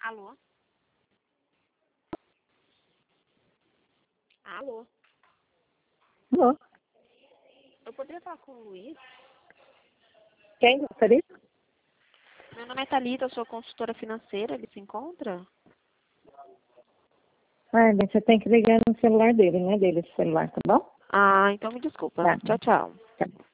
Alô? Alô? Alô? Eu poderia falar com o Luiz? Quem gostaria? Meu nome é Thalita, eu sou consultora financeira, ele se encontra? Ah, bem, você tem que ligar no celular dele, não é dele esse celular, tá bom? Ah, então me desculpa. Tá. Tchau, tchau. Tá.